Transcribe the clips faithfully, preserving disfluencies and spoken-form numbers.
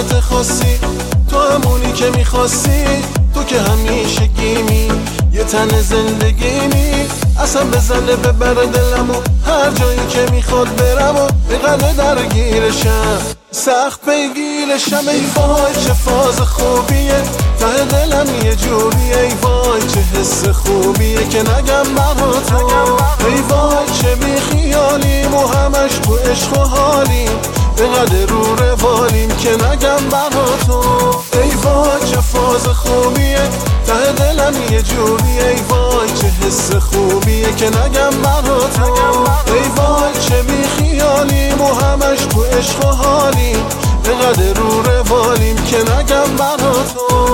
شرایط خاصی، تو همونی که میخواستی، تو که همیشه گیمی یه تن زندگیمی. اصلا بزنه ببره دلمو هر جایی که میخواد برم و بقدر درگیرشم، سخت پیگیرشم. ای وای چه فاز خوبیه، ته دلم یه جوریه. ای وای چه حس خوبیه که نگم برا تو. ای وای چه بیخیالیم و همش تو عشق و حالیم، بقدر رو روالیم که نگم برا تو. ای وای چه فاز خوبیه، ته دلم یه جوریه. ای وای چه حس خوبیه که نگم برا تو. ای وای چه بیخیالیم و همش تو عشق و حالیم، بقدر رو روالیم که نگم برا تو.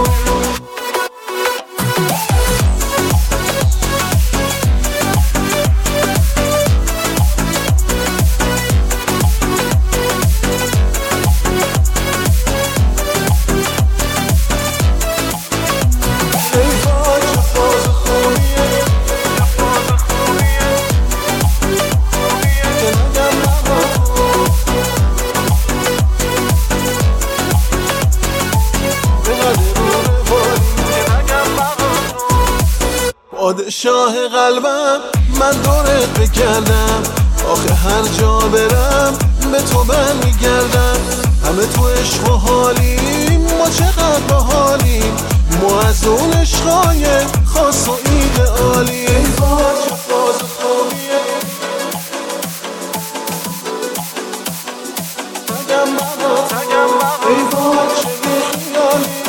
پادشاه قلبم من دورت بگردم، آخه هر جا برم به تو برمیگردم. همه تو عشق و حالیم، ما چقدر باحالیم، ما از اون عشقای خاص و ایدئالی. ای وای چه فاز خوبیه، نگم برات. ای وای چه بیخیالی،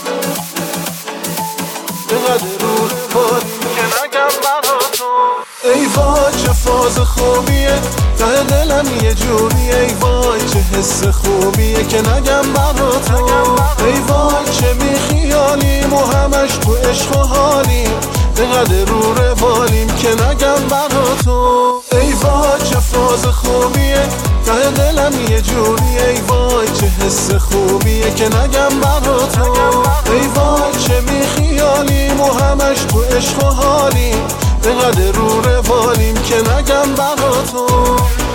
بقدر رو روالیم که نگم برا تو. ای وای چه فاز خوبیه، ته دلم یه جوریه. ای وای چه حس خوبیه که نگم برا تو. ای وای چه بیخیالیم و همش تو عشق و حالیم، بقدر رو روالیم که نگم برا تو. ای وای چه فاز خوبیه، ته دلم یه جوریه. ای وای چه حس خوبیه که نگم برا تو. ای وای چه بیخیالیم و همش تو عشق و حالیم، بقدر رو روالیم که نگم برا تو.